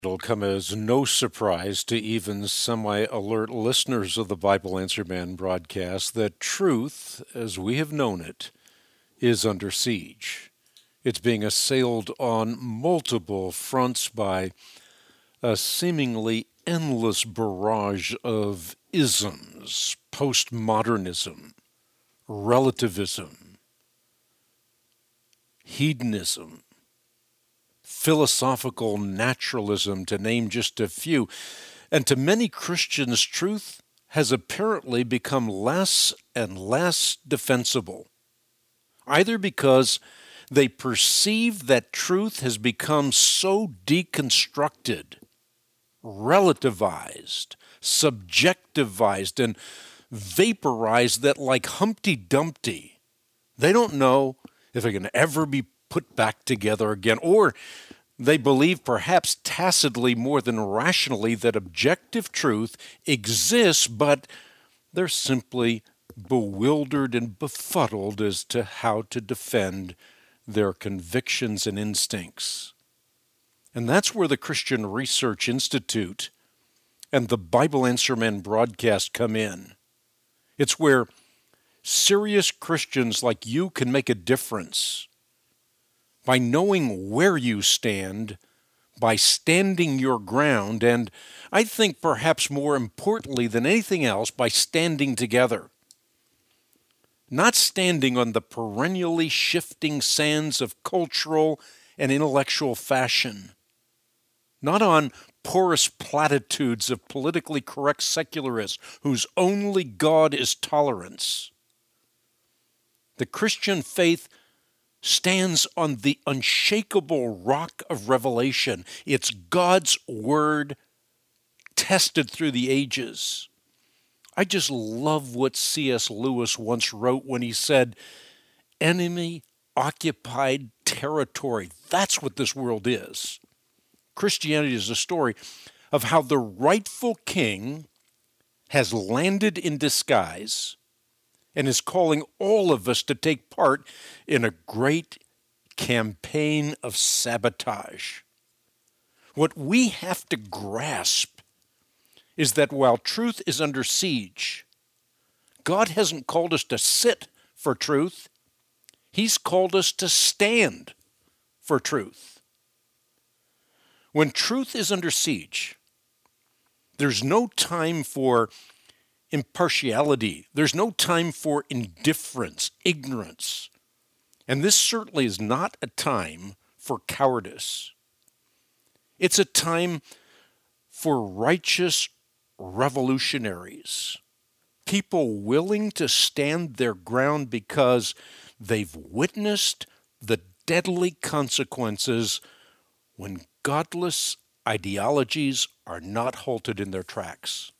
It'll come as no surprise to even semi-alert listeners of the Bible Answer Man broadcast that truth, as we have known it, is under siege. It's being assailed on multiple fronts by a seemingly endless barrage of isms, postmodernism, relativism, hedonism, philosophical naturalism, to name just a few. And to many Christians, truth has apparently become less and less defensible, either because they perceive that truth has become so deconstructed, relativized, subjectivized, and vaporized that, like Humpty Dumpty, they don't know if it can ever be put back together again, or they believe, perhaps tacitly more than rationally, that objective truth exists, but they're simply bewildered and befuddled as to how to defend their convictions and instincts. And that's where the Christian Research Institute and the Bible Answer Man broadcast come in. It's where serious Christians like you can make a difference by knowing where you stand, by standing your ground, and I think perhaps more importantly than anything else, by standing together. Not standing on the perennially shifting sands of cultural and intellectual fashion. Not on porous platitudes of politically correct secularists whose only God is tolerance. The Christian faith stands on the unshakable rock of revelation. It's God's word tested through the ages. I just love what C.S. Lewis once wrote when he said, enemy-occupied territory. That's what this world is. Christianity is a story of how the rightful king has landed in disguise and is calling all of us to take part in a great campaign of sabotage. What we have to grasp is that while truth is under siege, God hasn't called us to sit for truth. He's called us to stand for truth. When truth is under siege, there's no time for impartiality. There's no time for indifference, ignorance. And this certainly is not a time for cowardice. It's a time for righteous revolutionaries, people willing to stand their ground because they've witnessed the deadly consequences when godless ideologies are not halted in their tracks.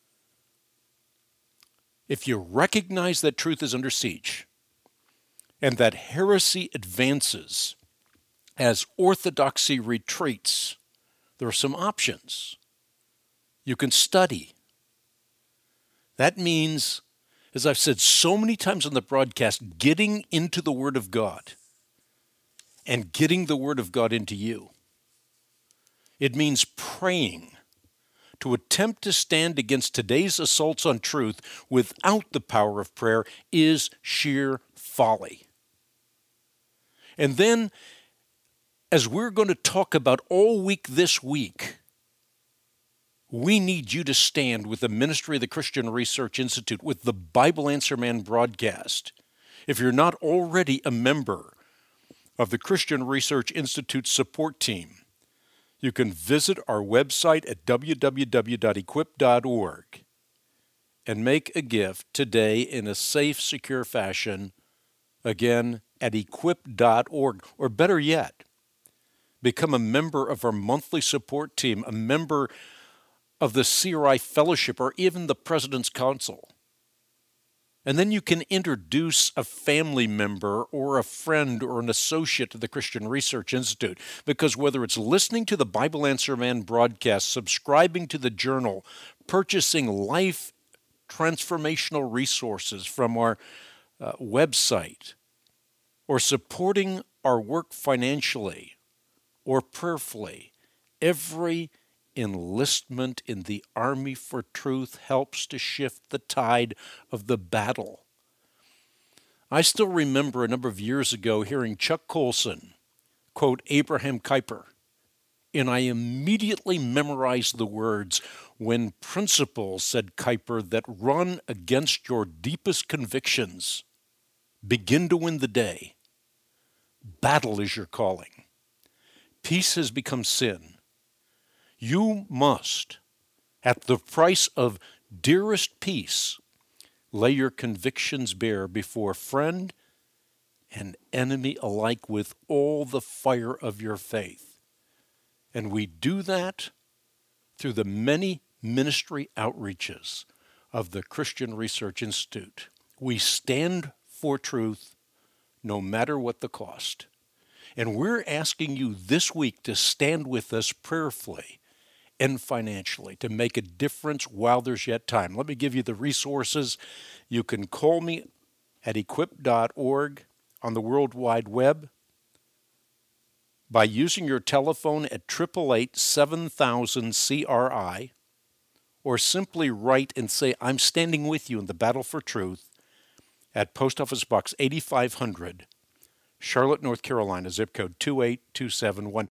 If you recognize that truth is under siege and that heresy advances as orthodoxy retreats, there are some options. You can study. That means, as I've said so many times on the broadcast, getting into the Word of God and getting the Word of God into you. It means praying. To attempt to stand against today's assaults on truth without the power of prayer is sheer folly. And then, as we're going to talk about all week this week, we need you to stand with the ministry of the Christian Research Institute, with the Bible Answer Man broadcast. If you're not already a member of the Christian Research Institute support team, you can visit our website at www.equip.org and make a gift today in a safe, secure fashion, again, at equip.org. Or better yet, become a member of our monthly support team, a member of the CRI Fellowship, or even the President's Council. And then you can introduce a family member or a friend or an associate to the Christian Research Institute, because whether it's listening to the Bible Answer Man broadcast, subscribing to the journal, purchasing life transformational resources from our website, or supporting our work financially or prayerfully, every enlistment in the Army for Truth helps to shift the tide of the battle. I still remember a number of years ago hearing Chuck Colson quote Abraham Kuyper, and I immediately memorized the words, "When principles," said Kuyper, "that run against your deepest convictions begin to win the day, battle is your calling. Peace has become sin. You must, at the price of dearest peace, lay your convictions bare before friend and enemy alike with all the fire of your faith." And we do that through the many ministry outreaches of the Christian Research Institute. We stand for truth no matter what the cost. And we're asking you this week to stand with us prayerfully and financially to make a difference while there's yet time. Let me give you the resources. You can call me at equip.org on the World Wide Web by using your telephone at 888-7000-CRI, or simply write and say, "I'm standing with you in the battle for truth," at Post Office Box 8500, Charlotte, North Carolina, zip code 28271.